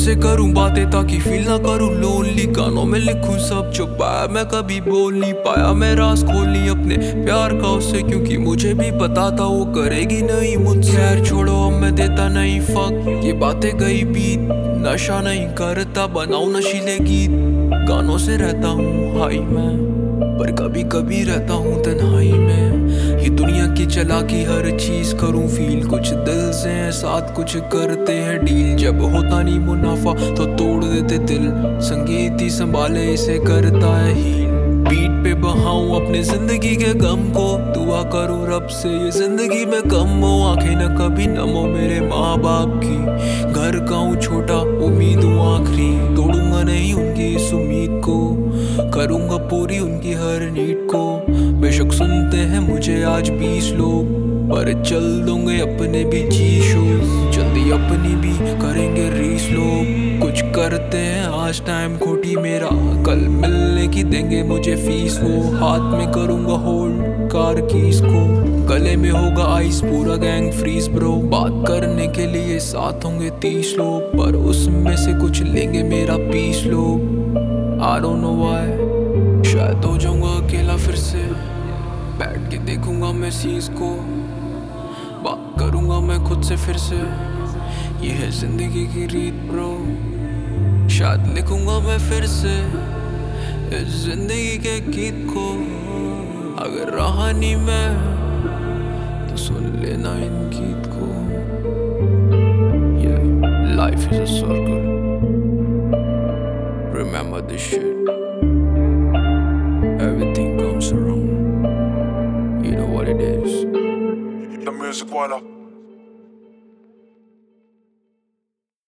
से करूं बातें ताकि फील ना करूं लोनली। गानों में लिखूं सब जो पाया मैं कभी बोल नहीं पाया। मैं राज खोल ली अपने प्यार का उससे, क्योंकि मुझे भी पता था वो करेगी नहीं मुझसे। खैर छोड़ो अब मैं देता नहीं फक, ये बातें गई बीत। नशा नहीं करता बनाऊं नशीले गीत। गानों से रहता हूँ हाई मैं, पर कभी कभी रहता हूँ तन्हाई में। ये दुनिया की चालाकी हर चीज करूँ फील, कुछ दिल से है साथ कुछ करते हैं डील। जब होता नहीं मुनाफा तो तोड़ देते दिल, संगीत ही संभाले इसे करता है हील। बीट पे बहाऊं अपने जिंदगी के गम को, दुआ करूं रब से ये जिंदगी में कम हो। आंखें न कभी नम हो मेरे माँ बाप की, घर का हूँ छोटा उम्मीद हूँ आखिरी। तोड़ूंगा नहीं उनकी इस उम्मीद को, करूंगा पूरी उनकी हर नीड को। बेशक सुनते हैं मुझे आज 20 लोग, पर चल दूंगे अपने भी जी शो। जल्दी अपनी भी करेंगे रीस लोग, कुछ करते हैं आज टाइम खोटी मेरा, कल मिलने की देंगे मुझे फीस वो। हाथ में करूंगा होल्ड कार कीज को, गले में होगा आइस पूरा गैंग फ्रीज ब्रो। बात करने के लिए साथ होंगे 30 लोग, पर उसमें से कुछ लेंगे मेरा 20 लोग। I don't know why, शायद हो जाऊंगा अकेला फिर से। बैठ के देखूंगा मैं सीन्स को, बात करूंगा मैं खुद से फिर से। ये है जिंदगी की रीत ब्रो, शायद लिखूंगा मैं फिर से इस जिंदगी के गीत को। अगर रहा नहीं मैं तो सुन लेना इन गीत को। Yeah, life is a circle, remember this shit. Everything comes around, you know what it is. The music wala.